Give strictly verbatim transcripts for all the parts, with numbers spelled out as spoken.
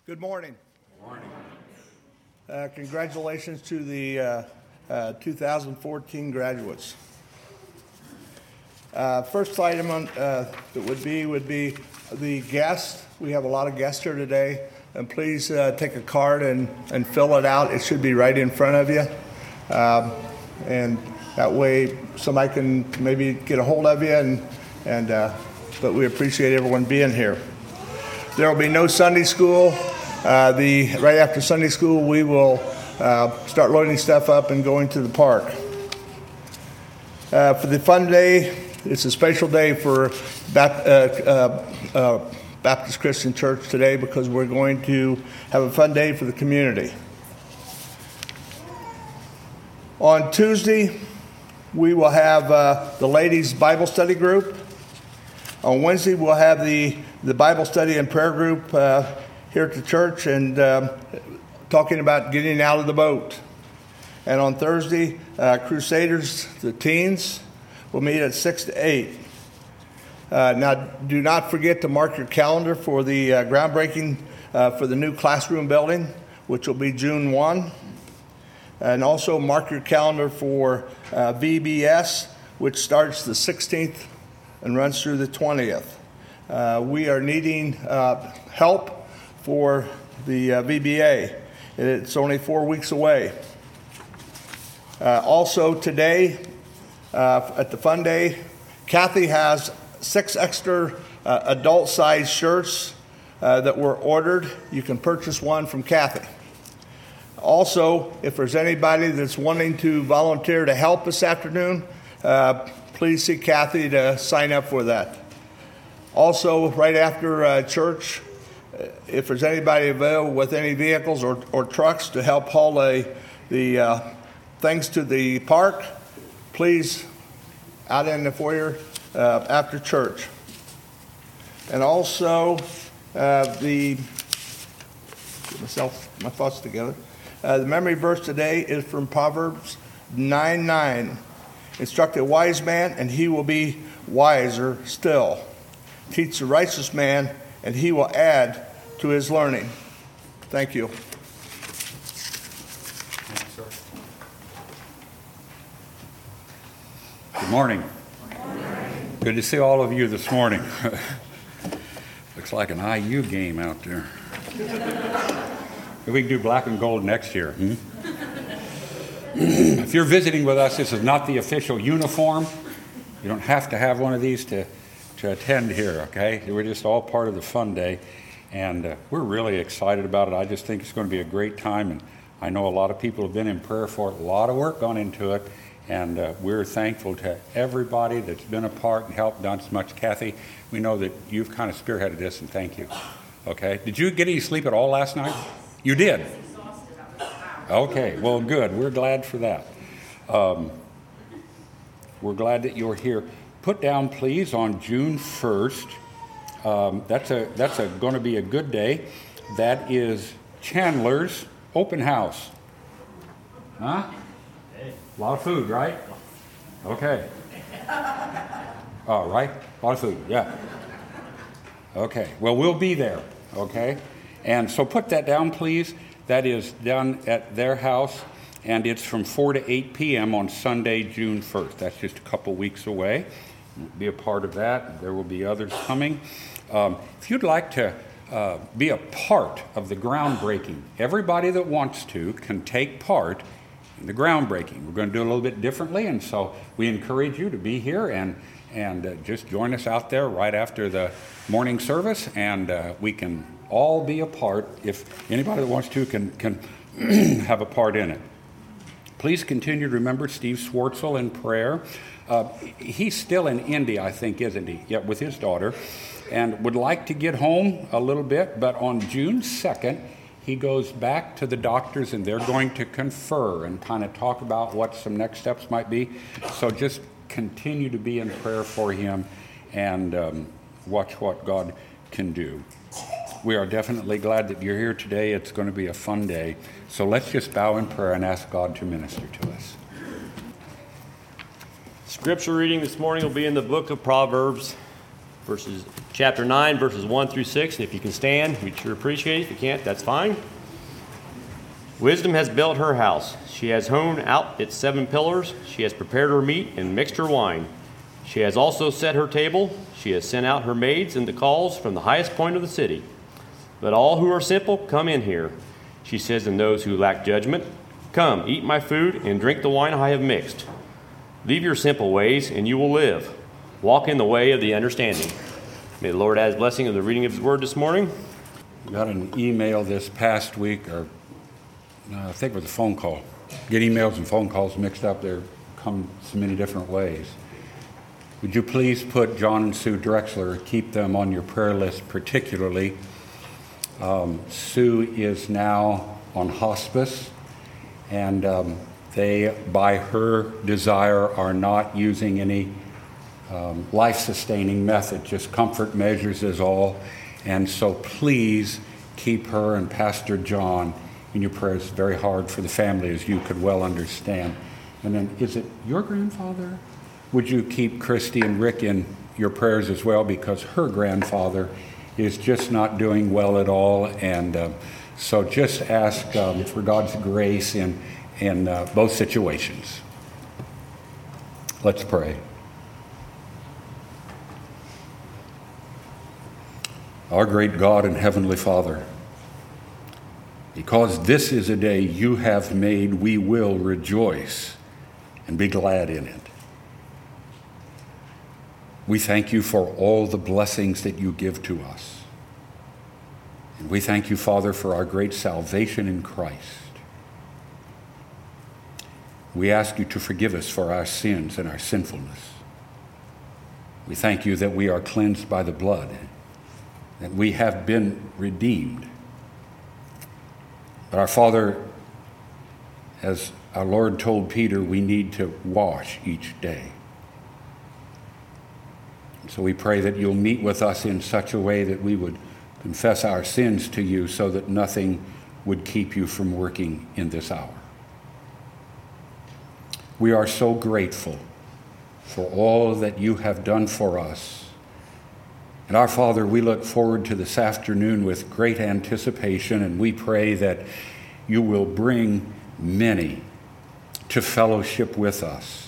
Good morning. Good morning. Uh, congratulations to the uh, uh, two thousand fourteen graduates. Uh, first item on, uh, that would be would be the guests. We have a lot of guests here today, and please uh, take a card and, and fill it out. It should be right in front of you, um, and that way somebody can maybe get a hold of you. And and uh, but we appreciate everyone being here. There will be no Sunday school. Uh, the right after Sunday school, we will uh, start loading stuff up and going to the park. Uh, for the fun day, it's a special day for Bap- uh, uh, uh, Baptist Christian Church today because we're going to have a fun day for the community. On Tuesday, we will have uh, the ladies' Bible study group. On Wednesday, we'll have the, the Bible study and prayer group uh, here at the church and um, talking about getting out of the boat. And on Thursday, uh, Crusaders, the teens, will meet at six to eight. Uh, now, do not forget to mark your calendar for the uh, groundbreaking uh, for the new classroom building, which will be June first. And also mark your calendar for uh, V B S, which starts the sixteenth and runs through the twentieth. Uh, we are needing uh, help for the uh, V B A. It's only four weeks away. Uh, also today, uh, at the Fun Day, Kathy has six extra uh, adult-sized shirts uh, that were ordered. You can purchase one from Kathy. Also, if there's anybody that's wanting to volunteer to help this afternoon, uh, please see Kathy to sign up for that. Also, right after uh, church, if there's anybody available with any vehicles or, or trucks to help haul a, the uh, things to the park, please, out in the foyer uh, after church. And also, uh, the, get myself, my thoughts together. Uh, the memory verse today is from Proverbs nine nine. Instruct a wise man, and he will be wiser still. Teach the righteous man, and he will add to his learning. Thank you. Thanks, sir. Good morning. Good morning. Good to see all of you this morning. Looks like an I U game out there. We can do black and gold next year. Hmm? If you're visiting with us, this is not the official uniform. You don't have to have one of these to, to attend here, okay? We're just all part of the fun day, and uh, we're really excited about it. I just think it's going to be a great time, and I know a lot of people have been in prayer for it. A lot of work gone into it, and uh, we're thankful to everybody that's been a part and helped, done so much. Kathy, we know that you've kind of spearheaded this, and thank you, okay? Did you get any sleep at all last night? You did? Okay, well, good. We're glad for that. Um, we're glad that you're here. Put down, please, on June first. Um, that's a that's a going to be a good day. That is Chandler's open house. Huh? A lot of food, right? Okay. All right. A lot of food, yeah. Okay. Well, we'll be there, okay? And so put that down, please. That is done at their house, and it's from four to eight p.m. on Sunday, June first. That's just a couple weeks away. Be a part of that. There will be others coming. Um, if you'd like to uh, be a part of the groundbreaking, everybody that wants to can take part in the groundbreaking. We're going to do it a little bit differently, and so we encourage you to be here and and uh, just join us out there right after the morning service, and uh, we can all be a part. If anybody that wants to can can have a part in it. Please continue to remember Steve Swartzel in prayer. Uh, he's still in India, I think, isn't he? Yeah, with his daughter, and would like to get home a little bit, but on June second, he goes back to the doctors, and they're going to confer and kind of talk about what some next steps might be. So just continue to be in prayer for him and um, watch what God can do. We are definitely glad that you're here today. It's going to be a fun day. So let's just bow in prayer and ask God to minister to us. Scripture reading this morning will be in the book of Proverbs, verses chapter nine, verses one through six. And if you can stand, we'd sure appreciate it. If you can't, that's fine. Wisdom has built her house. She has hewn out its seven pillars. She has prepared her meat and mixed her wine. She has also set her table. She has sent out her maids and the calls from the highest point of the city. Let all who are simple come in here. She says to those who lack judgment, come, eat my food and drink the wine I have mixed. Leave your simple ways and you will live. Walk in the way of the understanding. May the Lord add his blessing of the reading of his word this morning. We got an email this past week, or uh, I think it was a phone call. Get emails and phone calls mixed up. They come so many different ways. Would you please put John and Sue Drexler, keep them on your prayer list particularly. Um, Sue is now on hospice, and um, they, by her desire, are not using any um, life-sustaining method, just comfort measures is all. And so please keep her and Pastor John in your prayers. It's very hard for the family, as you could well understand. And then, is it your grandfather? Would you keep Christy and Rick in your prayers as well, because her grandfather is just not doing well at all. And uh, so just ask um, for God's grace in, in uh, both situations. Let's pray. Our great God and Heavenly Father, because this is a day you have made, we will rejoice and be glad in it. We thank you for all the blessings that you give to us. And we thank you, Father, for our great salvation in Christ. We ask you to forgive us for our sins and our sinfulness. We thank you that we are cleansed by the blood, that we have been redeemed. But our Father, as our Lord told Peter, we need to wash each day. So we pray that you'll meet with us in such a way that we would confess our sins to you, so that nothing would keep you from working in this hour. We are so grateful for all that you have done for us. And our Father, we look forward to this afternoon with great anticipation, and we pray that you will bring many to fellowship with us.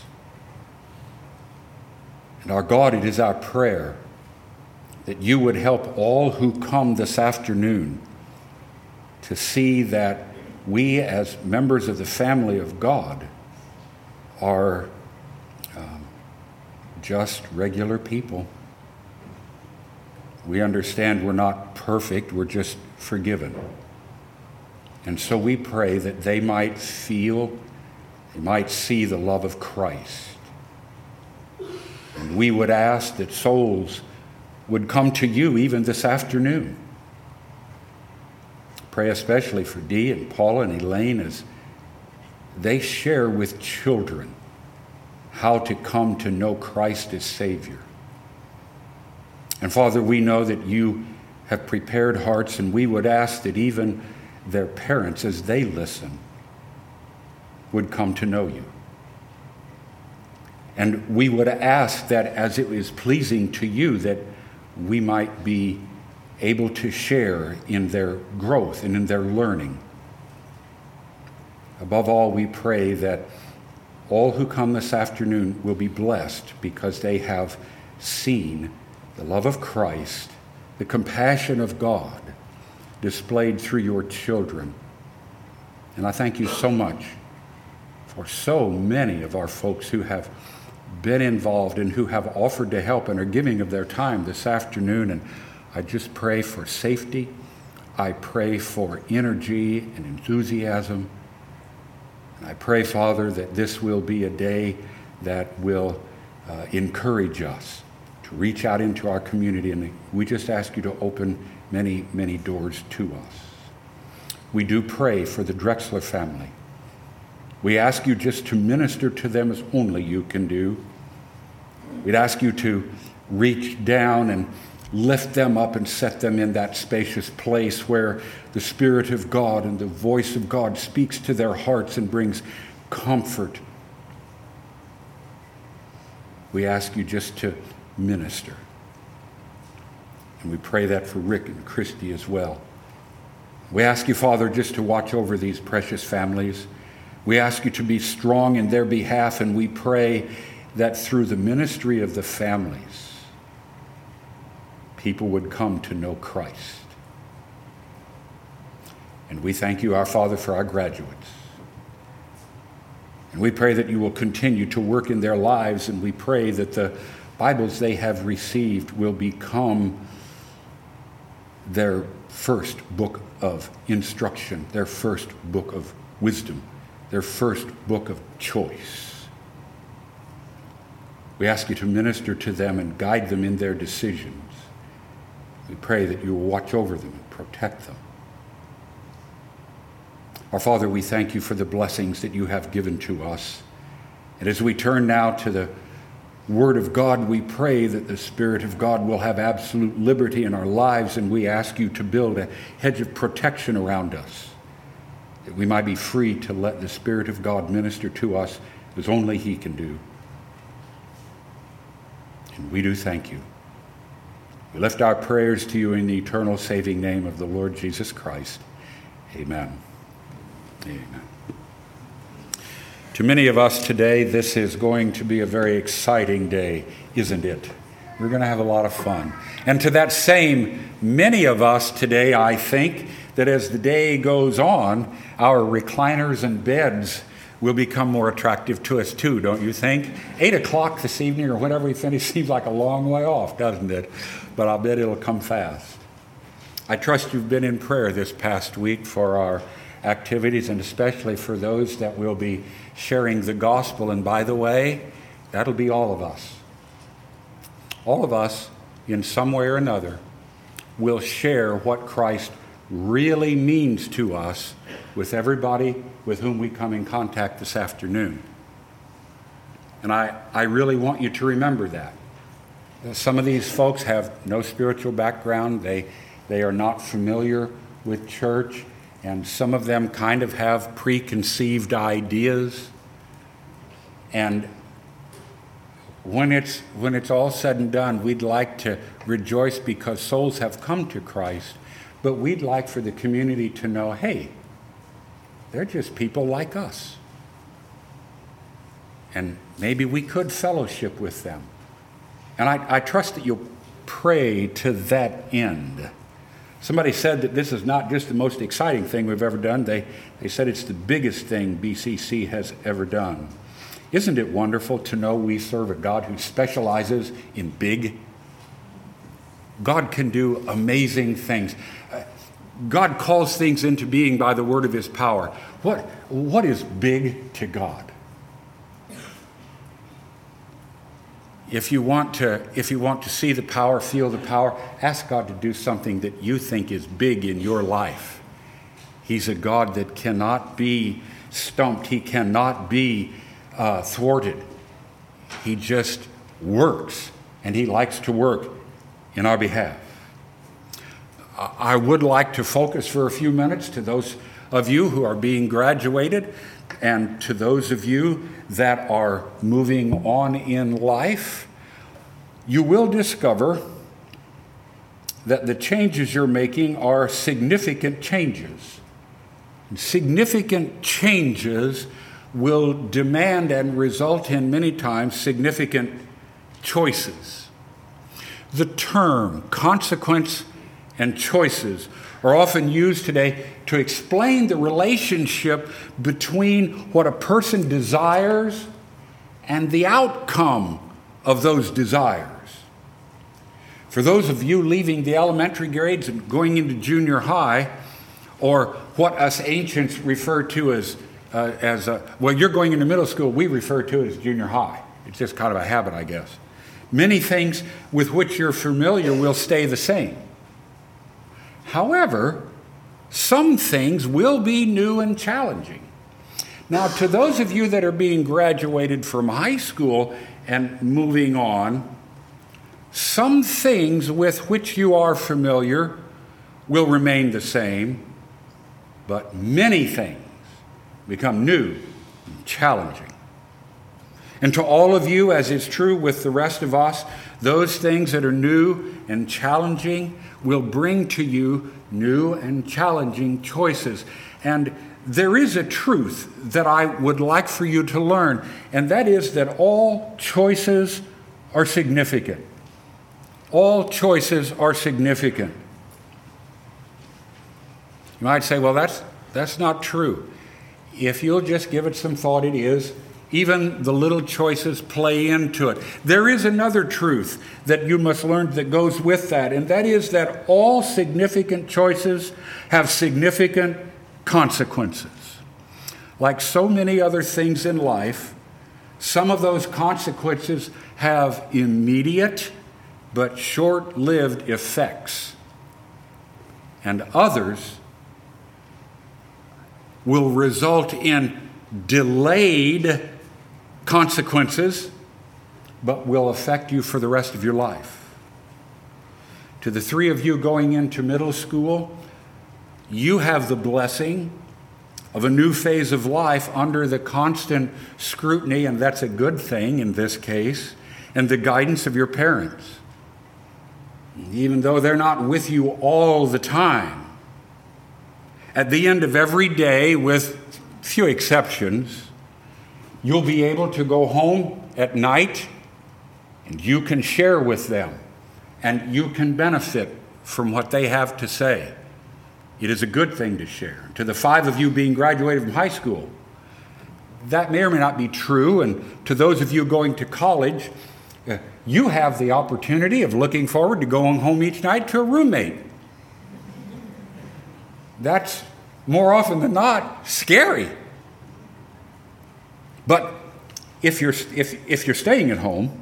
And our God, it is our prayer that you would help all who come this afternoon to see that we, as members of the family of God, are um, just regular people. We understand we're not perfect, we're just forgiven. And so we pray that they might feel, they might see the love of Christ. And we would ask that souls would come to you even this afternoon. Pray especially for Dee and Paula and Elaine as they share with children how to come to know Christ as Savior. And Father, we know that you have prepared hearts, and we would ask that even their parents, as they listen, would come to know you. And we would ask that as it is pleasing to you, that we might be able to share in their growth and in their learning. Above all, we pray that all who come this afternoon will be blessed because they have seen the love of Christ, the compassion of God displayed through your children. And I thank you so much for so many of our folks who have been involved and who have offered to help and are giving of their time this afternoon. And I just pray for safety. I pray for energy and enthusiasm. And I pray, Father, that this will be a day that will uh, encourage us to reach out into our community. And we just ask you to open many, many doors to us. We do pray for the Drexler family. We ask you just to minister to them as only you can do. We'd ask you to reach down and lift them up and set them in that spacious place where the Spirit of God and the voice of God speaks to their hearts and brings comfort. We ask you just to minister. And we pray that for Rick and Christy as well. We ask you, Father, just to watch over these precious families. We ask you to be strong in their behalf, and we pray that through the ministry of the families, people would come to know Christ. And we thank you, our Father, for our graduates. And we pray that you will continue to work in their lives, and we pray that the Bibles they have received will become their first book of instruction, their first book of wisdom, their first book of choice. We ask you to minister to them and guide them in their decisions. We pray that you will watch over them and protect them. Our Father, we thank you for the blessings that you have given to us. And as we turn now to the Word of God, we pray that the Spirit of God will have absolute liberty in our lives, and we ask you to build a hedge of protection around us, that we might be free to let the Spirit of God minister to us as only he can do. And we do thank you. We lift our prayers to you in the eternal saving name of the Lord Jesus Christ. Amen. Amen. To many of us today, this is going to be a very exciting day, isn't it? We're going to have a lot of fun. And to that same many of us today, I think that as the day goes on, our recliners and beds will become more attractive to us too, don't you think? Eight o'clock this evening or whenever we finish seems like a long way off, doesn't it? But I'll bet it'll come fast. I trust you've been in prayer this past week for our activities, and especially for those that will be sharing the gospel. And by the way, that'll be all of us. All of us, in some way or another, will share what Christ really means to us with everybody with whom we come in contact this afternoon. And I, I really want you to remember that. Some of these folks have no spiritual background. They, they are not familiar with church. And some of them kind of have preconceived ideas. And when it's, when it's all said and done, we'd like to rejoice because souls have come to Christ. But we'd like for the community to know, hey, they're just people like us. And maybe we could fellowship with them. And I, I trust that you'll pray to that end. Somebody said that this is not just the most exciting thing we've ever done. They, they said it's the biggest thing B C C has ever done. Isn't it wonderful to know we serve a God who specializes in big? God can do amazing things. God calls things into being by the word of his power. What, what is big to God? If you want to, if you want to see the power, feel the power, ask God to do something that you think is big in your life. He's a God that cannot be stumped. He cannot be uh, thwarted. He just works, and he likes to work in our behalf. I would like to focus for a few minutes to those of you who are being graduated and to those of you that are moving on in life. You will discover that the changes you're making are significant changes. Significant changes will demand and result in many times significant choices. The term consequence and choices are often used today to explain the relationship between what a person desires and the outcome of those desires. For those of you leaving the elementary grades and going into junior high, or what us ancients refer to as, uh, as uh, well, you're going into middle school, we refer to it as junior high. It's just kind of a habit, I guess. Many things with which you're familiar will stay the same. However, some things will be new and challenging. Now, to those of you that are being graduated from high school and moving on, some things with which you are familiar will remain the same, but many things become new and challenging. And to all of you, as is true with the rest of us, those things that are new and challenging will bring to you new and challenging choices. And there is a truth that I would like for you to learn, and that is that all choices are significant. All choices are significant. You might say, well, that's, that's not true. If you'll just give it some thought, it is. Even the little choices play into it. There is another truth that you must learn that goes with that, and that is that all significant choices have significant consequences. Like so many other things in life, some of those consequences have immediate but short-lived effects, and others will result in delayed consequences, but will affect you for the rest of your life. To the three of you going into middle school, you have the blessing of a new phase of life under the constant scrutiny, and that's a good thing in this case, and the guidance of your parents. Even though they're not with you all the time, at the end of every day, with few exceptions, you'll be able to go home at night and you can share with them and you can benefit from what they have to say. It is a good thing to share. To the five of you being graduated from high school, that may or may not be true. And to those of you going to college, uh, you have the opportunity of looking forward to going home each night to a roommate. That's more often than not scary. But if you're if if you're staying at home,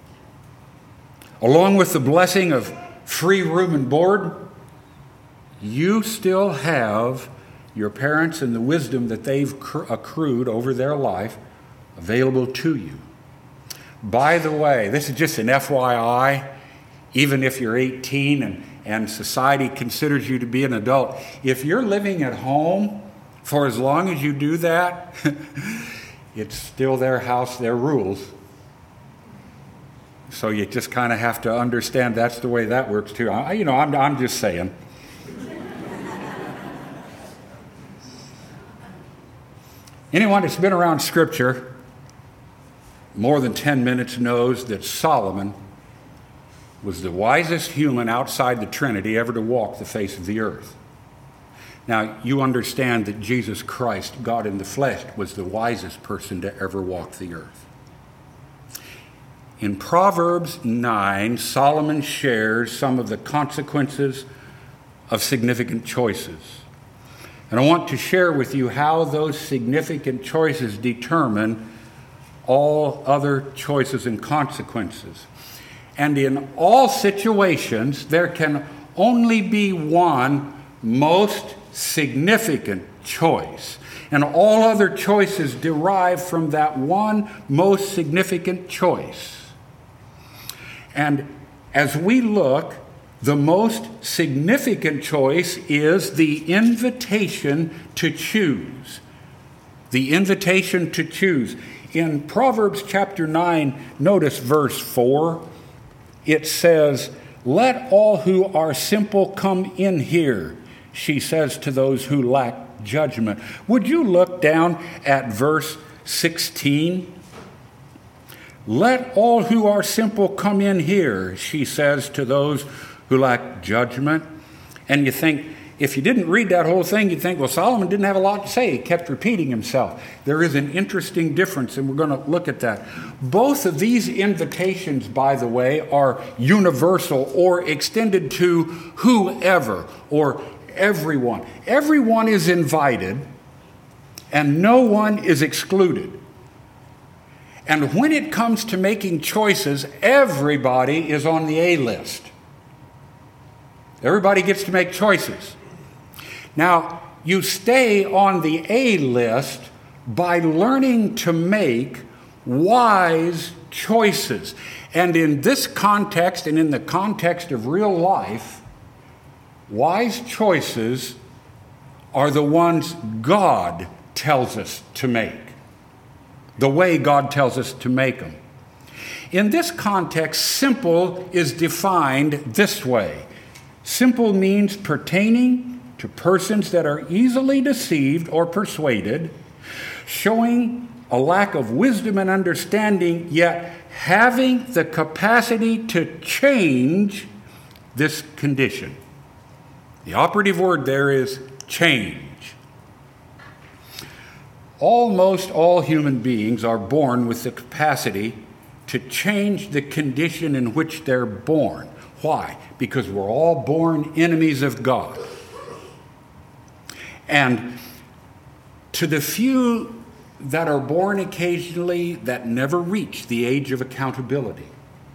along with the blessing of free room and board, you still have your parents and the wisdom that they've accrued over their life available to you. By the way, this is just an F Y I, even if you're eighteen and, and society considers you to be an adult, if you're living at home for as long as you do that, it's still their house, their rules. So you just kind of have to understand that's the way that works too. I, you know, I'm, I'm just saying. Anyone that's been around Scripture more than ten minutes knows that Solomon was the wisest human outside the Trinity ever to walk the face of the earth. Now, you understand that Jesus Christ, God in the flesh, was the wisest person to ever walk the earth. In Proverbs nine, Solomon shares some of the consequences of significant choices. And I want to share with you how those significant choices determine all other choices and consequences. And in all situations, there can only be one most significant choice. And all other choices derive from that one most significant choice. And as we look, the most significant choice is the invitation to choose. The invitation to choose. In Proverbs chapter nine, notice verse four. It says, "Let all who are simple come in here," she says to those who lack judgment. Would you look down at verse sixteen? "Let all who are simple come in here," she says to those who lack judgment. And you think, if you didn't read that whole thing, you'd think, well, Solomon didn't have a lot to say. He kept repeating himself. There is an interesting difference, and we're going to look at that. Both of these invitations, by the way, are universal or extended to whoever or everyone. Everyone is invited, and no one is excluded. And when it comes to making choices, everybody is on the A list. Everybody gets to make choices. Now, you stay on the A list by learning to make wise choices. And in this context, and in the context of real life, wise choices are the ones God tells us to make. the way God tells us to make them. In this context, simple is defined this way. Simple means pertaining to persons that are easily deceived or persuaded, showing a lack of wisdom and understanding, yet having the capacity to change this condition. The operative word there is change. Almost all human beings are born with the capacity to change the condition in which they're born. Why? Because we're all born enemies of God. And to the few that are born occasionally that never reach the age of accountability,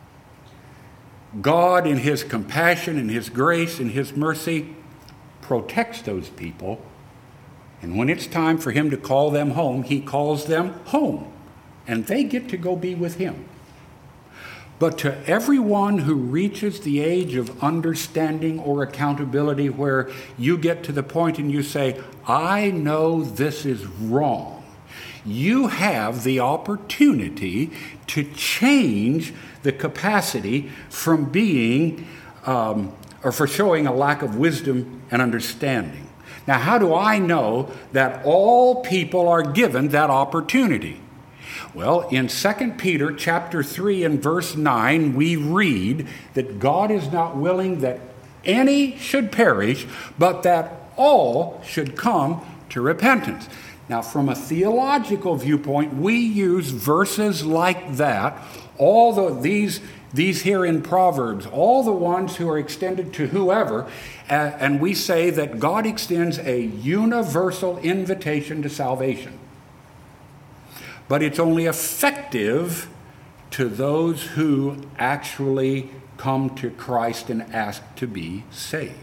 God, in his compassion and his grace and his mercy, protects those people. And when it's time for him to call them home, he calls them home. And they get to go be with him. But to everyone who reaches the age of understanding or accountability, where you get to the point and you say, I know this is wrong, you have the opportunity to change the capacity from being, um, or for showing a lack of wisdom and understanding. Now, how do I know that all people are given that opportunity? Well, in Second Peter chapter three and verse nine, we read that God is not willing that any should perish, but that all should come to repentance. Now, from a theological viewpoint, we use verses like that, all the, these, these here in Proverbs, all the ones who are extended to whoever, uh, and we say that God extends a universal invitation to salvation. But it's only effective to those who actually come to Christ and ask to be saved.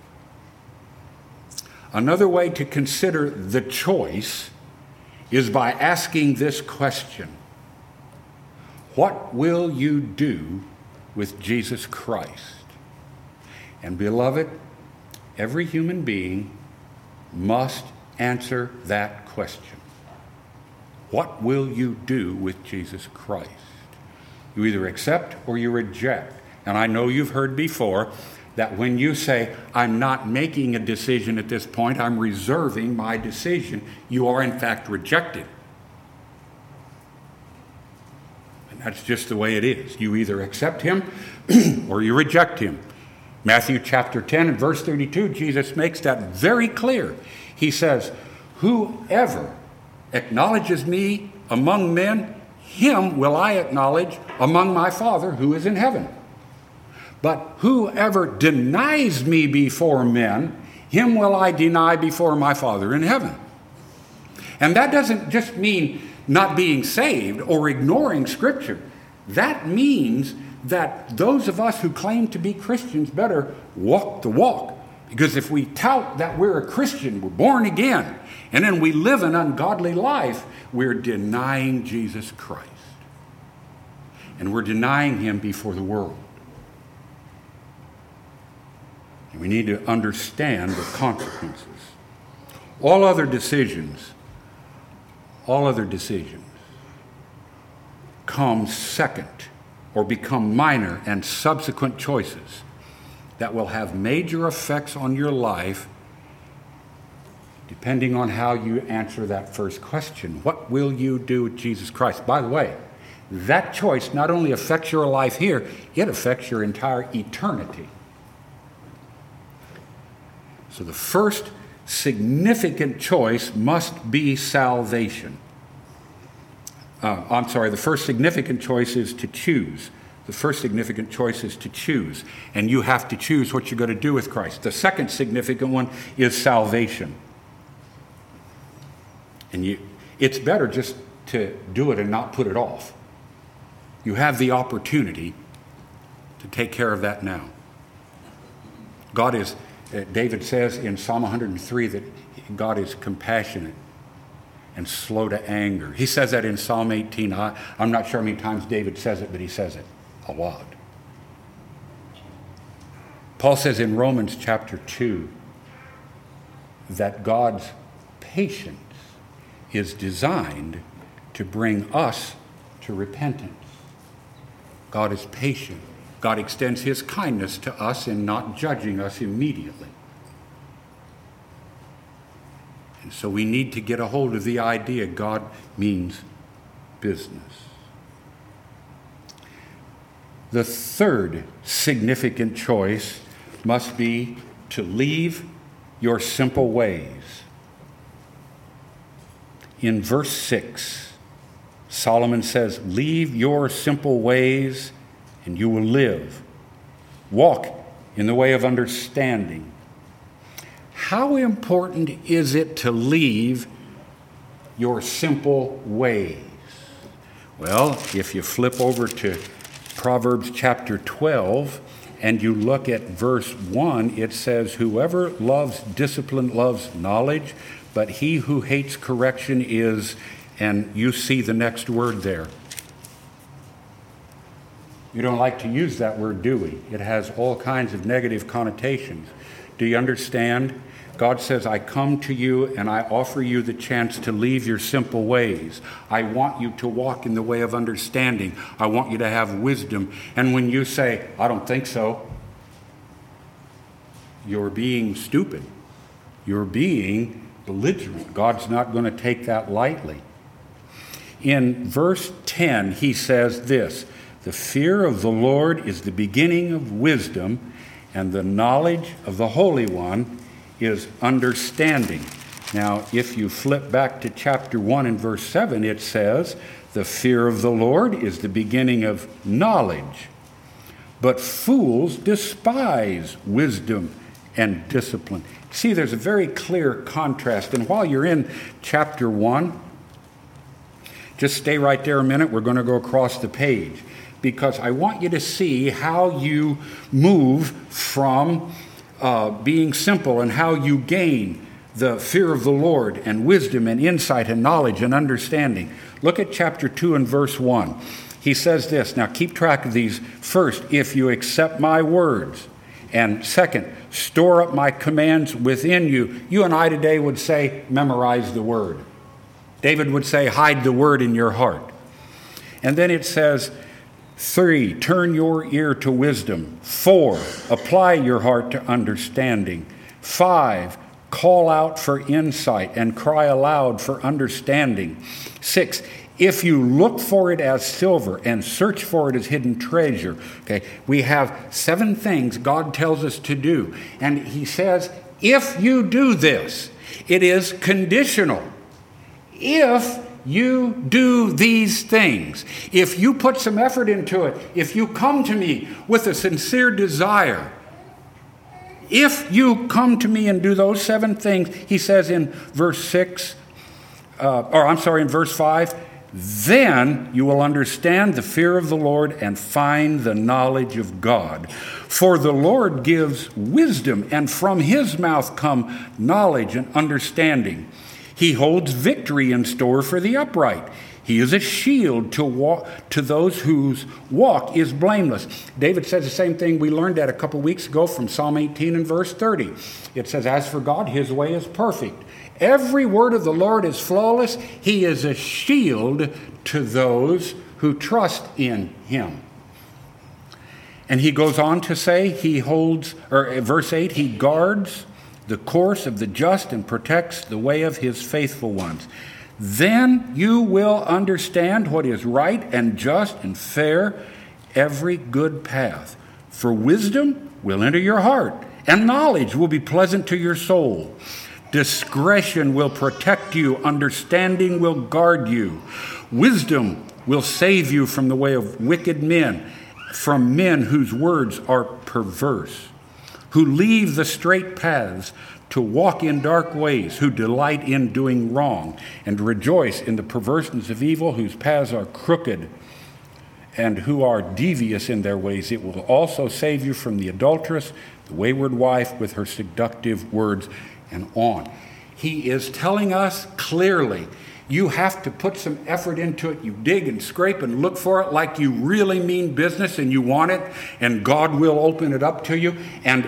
Another way to consider the choice is by asking this question: what will you do with Jesus Christ? And beloved, every human being must answer that question. What will you do with Jesus Christ? You either accept or you reject. And I know you've heard before that when you say, I'm not making a decision at this point, I'm reserving my decision, you are in fact rejected. And that's just the way it is. You either accept him or you reject him. Matthew chapter ten and verse thirty-two, Jesus makes that very clear. He says, whoever acknowledges me among men, him will I acknowledge among my Father who is in heaven. But whoever denies me before men, him will I deny before my Father in heaven. And that doesn't just mean not being saved or ignoring Scripture. That means that those of us who claim to be Christians better walk the walk. Because if we tout that we're a Christian, we're born again, and then we live an ungodly life, we're denying Jesus Christ. And we're denying him before the world. And we need to understand the consequences. All other decisions, all other decisions come second or become minor and subsequent choices that will have major effects on your life depending on how you answer that first question. What will you do with Jesus Christ? By the way, that choice not only affects your life here, it affects your entire eternity. So the first significant choice must be salvation. Uh, I'm sorry, the first significant choice is to choose. The first significant choice is to choose. And you have to choose what you're going to do with Christ. The second significant one is salvation. And you, it's better just to do it and not put it off. You have the opportunity to take care of that now. God is, uh, David says in Psalm one hundred three that God is compassionate and slow to anger. He says that in Psalm eighteen. I, I'm not sure how many times David says it, but he says it a lot. Paul says in Romans chapter two that God's patience is designed to bring us to repentance. God is patient. God extends his kindness to us in not judging us immediately. And so we need to get a hold of the idea God means business. The third significant choice must be to leave your simple ways. In verse six, Solomon says, "Leave your simple ways and you will live. Walk in the way of understanding." How important is it to leave your simple ways? Well, if you flip over to Proverbs chapter twelve and you look at verse one, it says, "Whoever loves discipline loves knowledge, but he who hates correction is," and you see the next word there. You don't like to use that word, do we? It has all kinds of negative connotations. Do you understand? God says, "I come to you and I offer you the chance to leave your simple ways. I want you to walk in the way of understanding. I want you to have wisdom." And when you say, "I don't think so," you're being stupid. You're being belligerent. God's not going to take that lightly. In verse ten, he says this, "The fear of the Lord is the beginning of wisdom, and the knowledge of the Holy One is understanding." Now, if you flip back to chapter one and verse seven, it says, "The fear of the Lord is the beginning of knowledge, but fools despise wisdom and discipline." See, there's a very clear contrast. And while you're in chapter one, just stay right there a minute. We're going to go across the page, because I want you to see how you move from uh, being simple and how you gain the fear of the Lord and wisdom and insight and knowledge and understanding. Look at chapter two and verse one. He says this. Now keep track of these. First, "If you accept my words." And second, "Store up my commands within you." You and I today would say, memorize the word. David would say, hide the word in your heart. And then it says, three, "Turn your ear to wisdom." Four, "Apply your heart to understanding." Five, "Call out for insight and cry aloud for understanding." Six, "If you look for it as silver and search for it as hidden treasure." Okay, we have seven things God tells us to do. And he says, if you do this, it is conditional. If you do these things, if you put some effort into it, if you come to me with a sincere desire, if you come to me and do those seven things, he says in verse six, uh, or I'm sorry, in verse five, "Then you will understand the fear of the Lord and find the knowledge of God. For the Lord gives wisdom, and from his mouth come knowledge and understanding. He holds victory in store for the upright. He is a shield to walk, to those whose walk is blameless." David says the same thing we learned that a couple weeks ago from Psalm eighteen and verse thirty. It says, "As for God, his way is perfect. Every word of the Lord is flawless. He is a shield to those who trust in him." And he goes on to say, he holds, or verse eight, "He guards the course of the just and protects the way of his faithful ones. Then you will understand what is right and just and fair, every good path. For wisdom will enter your heart, and knowledge will be pleasant to your soul. Discretion will protect you, understanding will guard you. Wisdom will save you from the way of wicked men, from men whose words are perverse, who leave the straight paths to walk in dark ways, who delight in doing wrong and rejoice in the perverseness of evil, whose paths are crooked and who are devious in their ways. It will also save you from the adulteress, the wayward wife with her seductive words," and on. He is telling us clearly, you have to put some effort into it. You dig and scrape and look for it like you really mean business and you want it, and God will open it up to you. And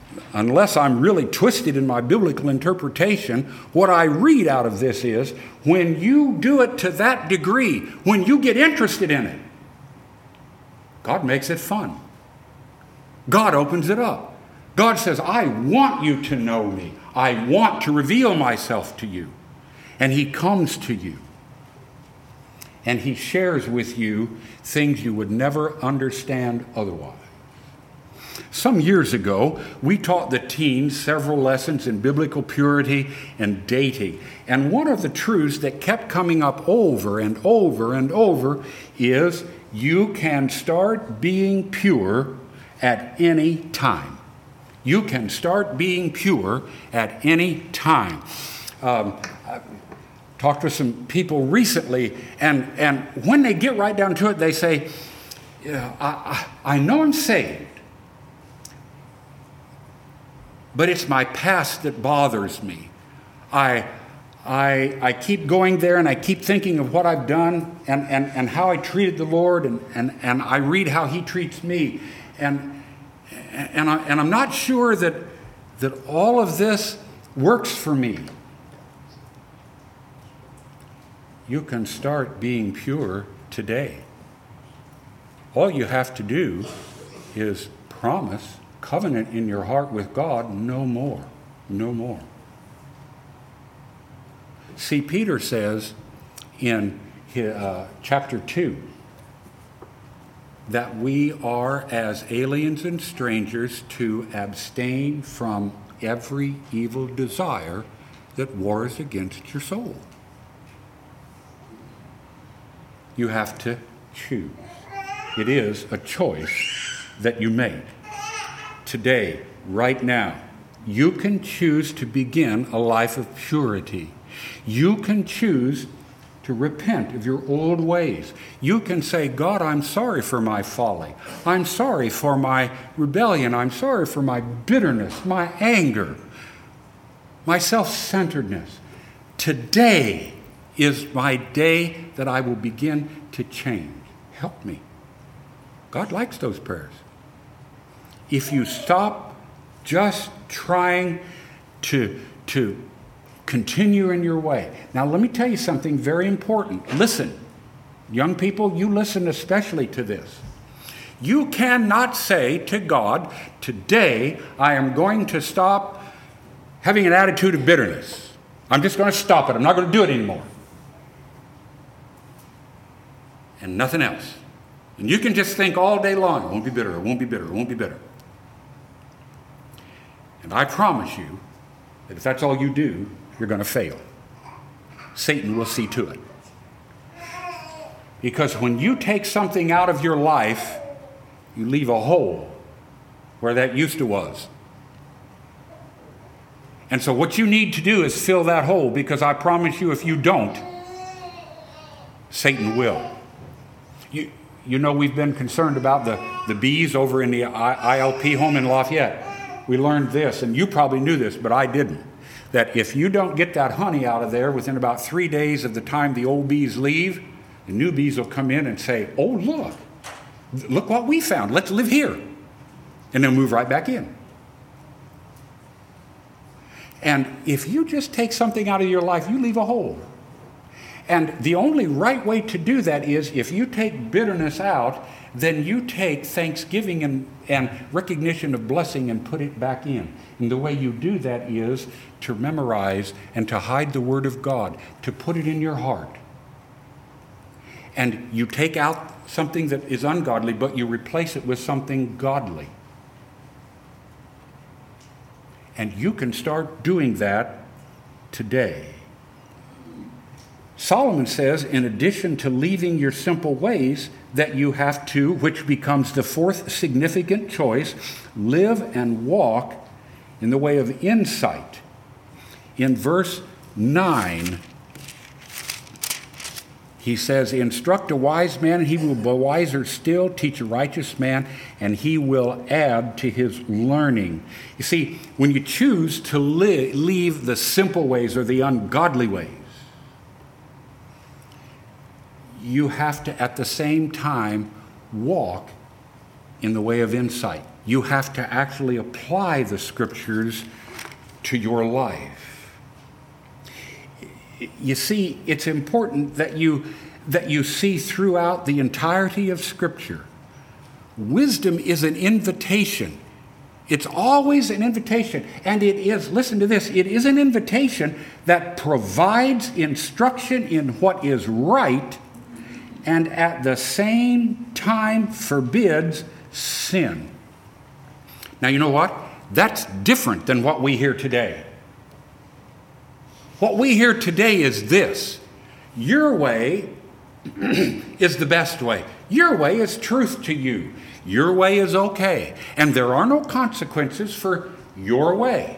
unless I'm really twisted in my biblical interpretation, what I read out of this is when you do it to that degree, when you get interested in it, God makes it fun. God opens it up. God says, I want you to know me. I want to reveal myself to you. And he comes to you. And he shares with you things you would never understand otherwise. Some years ago, we taught the teens several lessons in biblical purity and dating. And one of the truths that kept coming up over and over and over is you can start being pure at any time. You can start being pure at any time. Um, I talked with some people recently, and, and when they get right down to it, they say, yeah, I, I, I know I'm saved, but it's my past that bothers me. I, I, I keep going there, and I keep thinking of what I've done and, and, and how I treated the Lord, and, and, and I read how he treats me. And, and, I, and I'm not sure that, that all of this works for me. You can start being pure today. All you have to do is promise, covenant in your heart with God, no more, no more. See, Peter says in his, uh, chapter two that we are as aliens and strangers to abstain from every evil desire that wars against your soul. You have to choose. It is a choice that you make. Today, right now, you can choose to begin a life of purity. You can choose to repent of your old ways. You can say, God, I'm sorry for my folly. I'm sorry for my rebellion. I'm sorry for my bitterness, my anger, my self-centeredness. Today is my day that I will begin to change. Help me. God likes those prayers. If you stop just trying to, to continue in your way. Now, let me tell you something very important. Listen, young people, you listen especially to this. You cannot say to God, today I am going to stop having an attitude of bitterness. I'm just going to stop it. I'm not going to do it anymore. And nothing else. And you can just think all day long, it won't be bitter, it won't be bitter, it won't be bitter. And I promise you that if that's all you do, you're going to fail. Satan will see to it. Because when you take something out of your life, you leave a hole where that used to was. And so what you need to do is fill that hole, because I promise you if you don't, Satan will. You, you know, we've been concerned about the, the bees over in the I L P home in Lafayette. We learned this, and you probably knew this, but I didn't, that if you don't get that honey out of there within about three days of the time the old bees leave, the new bees will come in and say, oh, look, look what we found. Let's live here. And they'll move right back in. And if you just take something out of your life, you leave a hole. And the only right way to do that is if you take bitterness out, then you take thanksgiving and, and recognition of blessing and put it back in. And the way you do that is to memorize and to hide the Word of God, to put it in your heart. And you take out something that is ungodly, but you replace it with something godly. And you can start doing that today. Solomon says, in addition to leaving your simple ways, that you have to, which becomes the fourth significant choice, live and walk in the way of insight. In verse nine, he says, instruct a wise man, and he will be wiser still. Teach a righteous man, and he will add to his learning. You see, when you choose to li- leave the simple ways or the ungodly ways, you have to, at the same time, walk in the way of insight. You have to actually apply the Scriptures to your life. You see, it's important that you, that you see throughout the entirety of Scripture. Wisdom is an invitation. It's always an invitation. And it is, listen to this, it is an invitation that provides instruction in what is right and at the same time forbids sin. Now, you know what? That's different than what we hear today. What we hear today is this: your way is the best way. Your way is truth to you. Your way is okay. And there are no consequences for your way.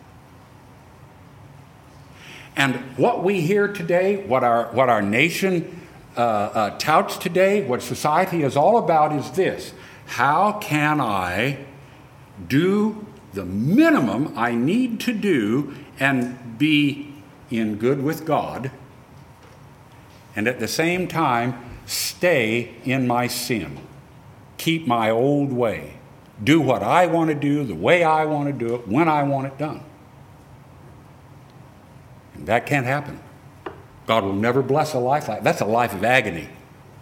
And what we hear today, what our, what our nation uh, uh, touts today, what society is all about is this: how can I do the minimum I need to do and be in good with God, and at the same time stay in my sin, keep my old way, do what I want to do, the way I want to do it, when I want it done. And that can't happen. God will never bless a life like that. That's a life of agony.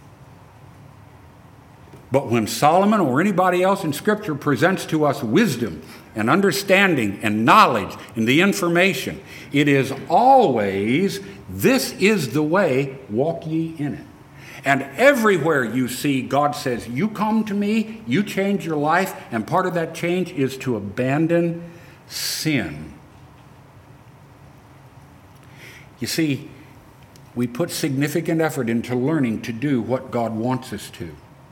But when Solomon or anybody else in Scripture presents to us wisdom and understanding and knowledge and the information, it is always, this is the way, walk ye in it. And everywhere you see, God says, you come to me, you change your life, and part of that change is to abandon sin. You see, we put significant effort into learning to do what God wants us to.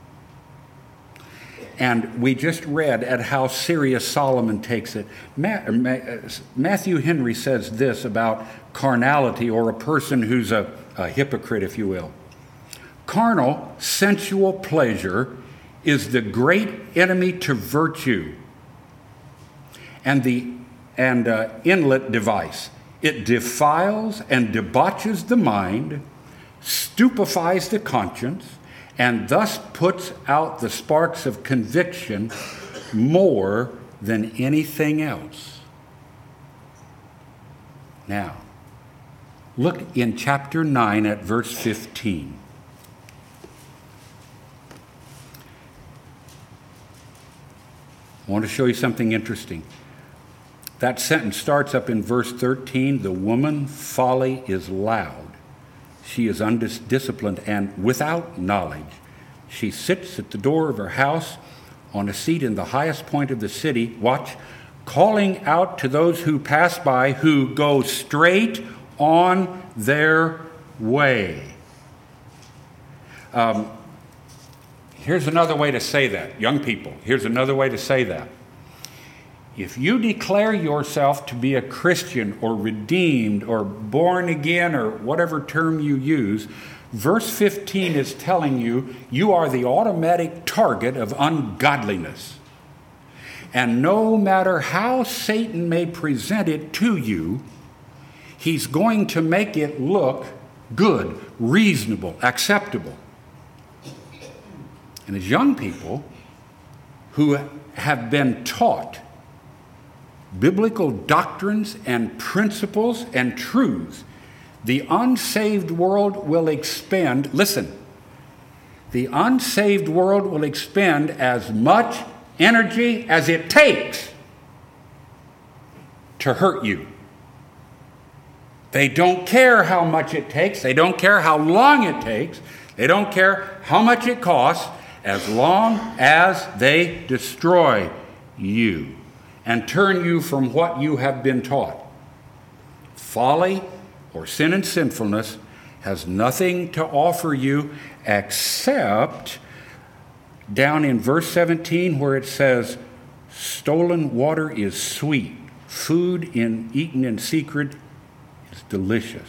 And we just read at how serious Solomon takes it. Matthew Henry says this about carnality, or a person who's a, a hypocrite, if you will. Carnal, sensual pleasure is the great enemy to virtue and the and uh, inlet device. It defiles and debauches the mind, stupefies the conscience, and thus puts out the sparks of conviction more than anything else. Now, look in chapter nine at verse fifteen. I want to show you something interesting. That sentence starts up in verse thirteen. The woman folly is loud. She is undisciplined and without knowledge. She sits at the door of her house on a seat in the highest point of the city, watch, calling out to those who pass by, who go straight on their way. Um, here's another way to say that, young people. Here's another way to say that. If you declare yourself to be a Christian or redeemed or born again or whatever term you use, verse fifteen is telling you you are the automatic target of ungodliness. And no matter how Satan may present it to you, he's going to make it look good, reasonable, acceptable. And as young people who have been taught biblical doctrines and principles and truths, the unsaved world will expend, listen, the unsaved world will expend as much energy as it takes to hurt you. They don't care how much it takes. They don't care how long it takes. They don't care how much it costs, as long as they destroy you and turn you from what you have been taught. Folly or sin and sinfulness has nothing to offer you except down in verse seventeen where it says, stolen water is sweet, food in, eaten in secret is delicious.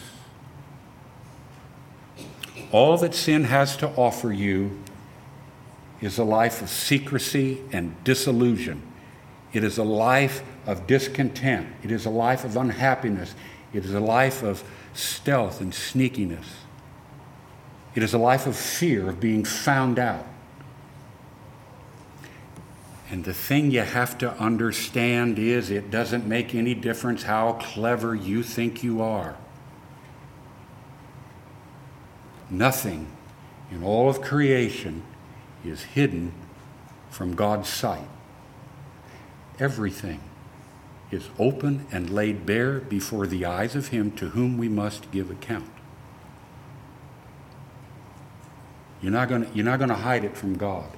All that sin has to offer you is a life of secrecy and disillusion. It is a life of discontent. It is a life of unhappiness. It is a life of stealth and sneakiness. It is a life of fear of being found out. And the thing you have to understand is it doesn't make any difference how clever you think you are. Nothing in all of creation is hidden from God's sight. Everything is open and laid bare before the eyes of him to whom we must give account. You're not going to, you're not going to hide it from God.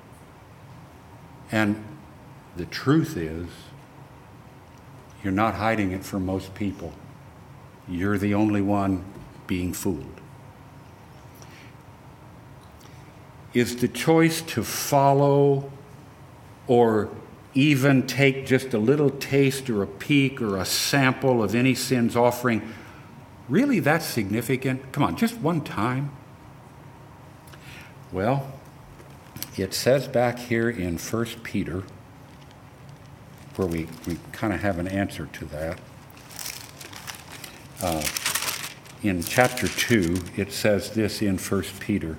And the truth is, you're not hiding it from most people. You're the only one being fooled. Is the choice to follow or even take just a little taste or a peek or a sample of any sin's offering really that significant? Come on, just one time. Well, it says back here in First Peter, where we, we kind of have an answer to that. Uh, in chapter two, it says this in First Peter.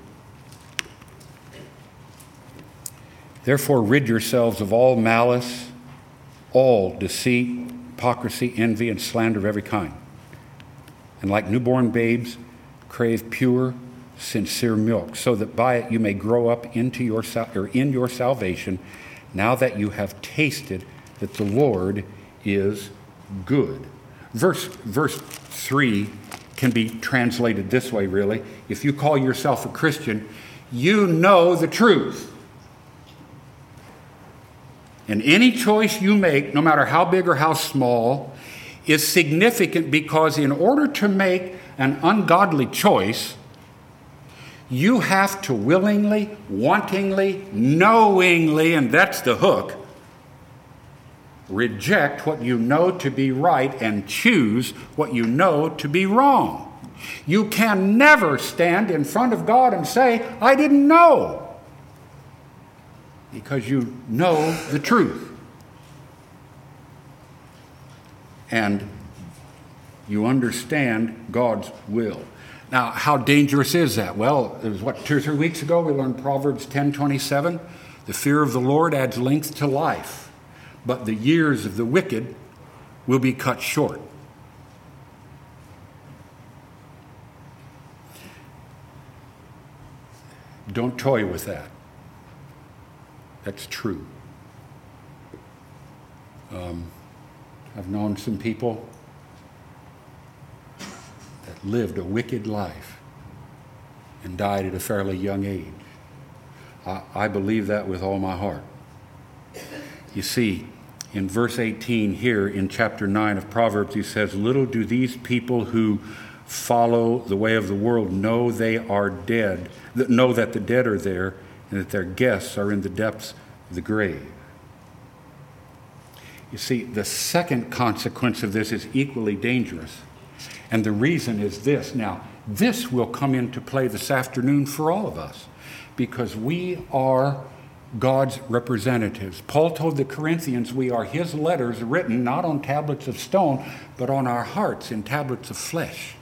Therefore, rid yourselves of all malice, all deceit, hypocrisy, envy, and slander of every kind. And like newborn babes, crave pure, sincere milk, so that by it you may grow up into your or in your salvation, now that you have tasted that the Lord is good. Verse verse three can be translated this way, really. If you call yourself a Christian, you know the truth. And any choice you make, no matter how big or how small, is significant because in order to make an ungodly choice, you have to willingly, wantingly, knowingly, and that's the hook, reject what you know to be right and choose what you know to be wrong. You can never stand in front of God and say, I didn't know. Because you know the truth. And you understand God's will. Now, how dangerous is that? Well, it was what, two or three weeks ago we learned Proverbs ten twenty-seven. The fear of the Lord adds length to life, but the years of the wicked will be cut short. Don't toy with that. That's true. Um, I've known some people that lived a wicked life and died at a fairly young age. I, I believe that with all my heart. You see, in verse eighteen here in chapter nine of Proverbs, he says, little do these people who follow the way of the world know they are dead, that know that the dead are there, and that their guests are in the depths of the grave. You see, the second consequence of this is equally dangerous. And the reason is this. Now, this will come into play this afternoon for all of us, because we are God's representatives. Paul told the Corinthians we are his letters written not on tablets of stone, but on our hearts in tablets of flesh.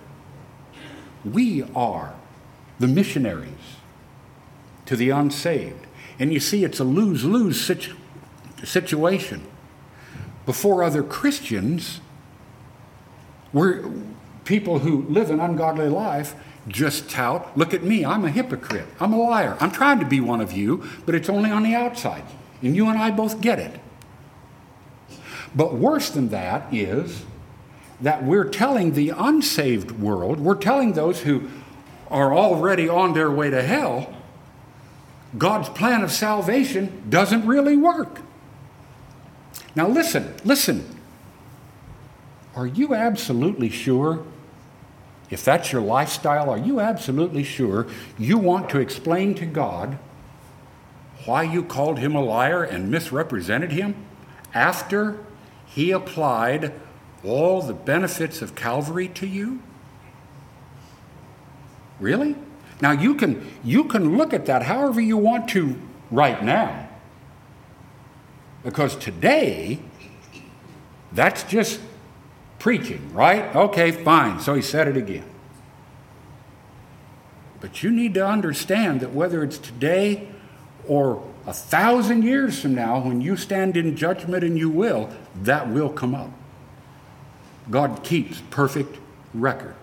We are the missionaries to the unsaved. And you see, it's a lose-lose situ- situation. Before other Christians, we're people who live an ungodly life just tout, look at me, I'm a hypocrite, I'm a liar. I'm trying to be one of you, but it's only on the outside. And you and I both get it. But worse than that is that we're telling the unsaved world, we're telling those who are already on their way to hell, God's plan of salvation doesn't really work. Now listen, listen. Are you absolutely sure, if that's your lifestyle, are you absolutely sure you want to explain to God why you called him a liar and misrepresented him after he applied all the benefits of Calvary to you? Really? Now you can you can look at that however you want to right now. Because today, that's just preaching, right? Okay, fine. So he said it again. But you need to understand that whether it's today or a thousand years from now, when you stand in judgment, and you will, that will come up. God keeps perfect records.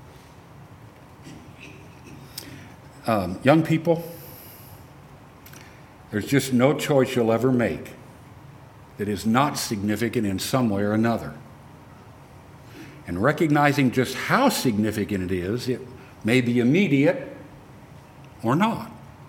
Um, young people, there's just no choice you'll ever make that is not significant in some way or another. And recognizing just how significant it is, it may be immediate or not.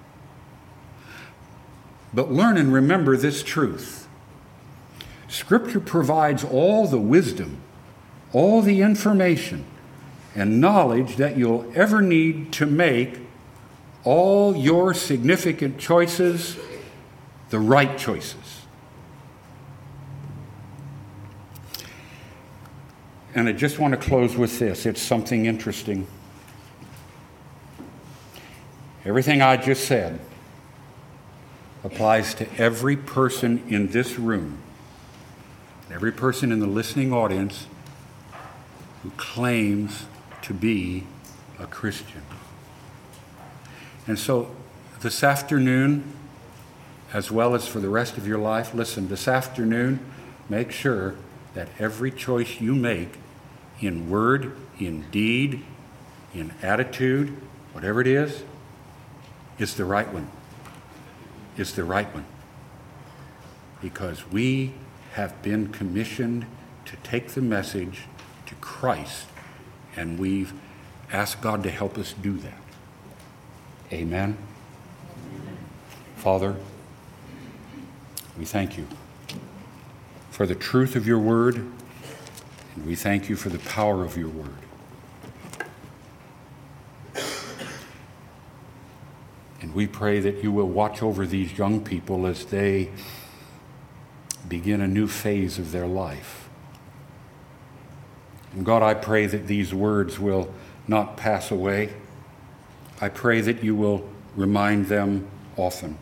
But learn and remember this truth. Scripture provides all the wisdom, all the information, and knowledge that you'll ever need to make all your significant choices the right choices. And I just want to close with this. It's something interesting. Everything I just said applies to every person in this room, every person in the listening audience who claims to be a Christian. And so this afternoon, as well as for the rest of your life, listen, this afternoon, make sure that every choice you make in word, in deed, in attitude, whatever it is, is the right one. Is the right one. Because we have been commissioned to take the message to Christ, and we've asked God to help us do that. Amen. Father, we thank you for the truth of your word, and we thank you for the power of your word. And we pray that you will watch over these young people as they begin a new phase of their life. And God, I pray that these words will not pass away. I pray that you will remind them often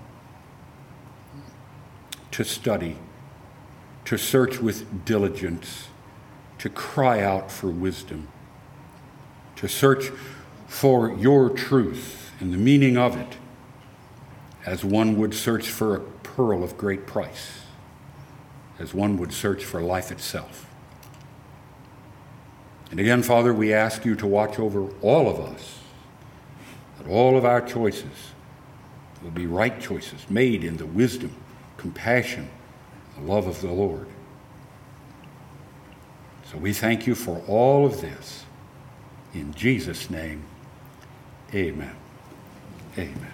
to study, to search with diligence, to cry out for wisdom, to search for your truth and the meaning of it, as one would search for a pearl of great price, as one would search for life itself. And again, Father, we ask you to watch over all of us, that all of our choices will be right choices, made in the wisdom, compassion, the love of the Lord. So we thank you for all of this. In Jesus' name, amen. Amen.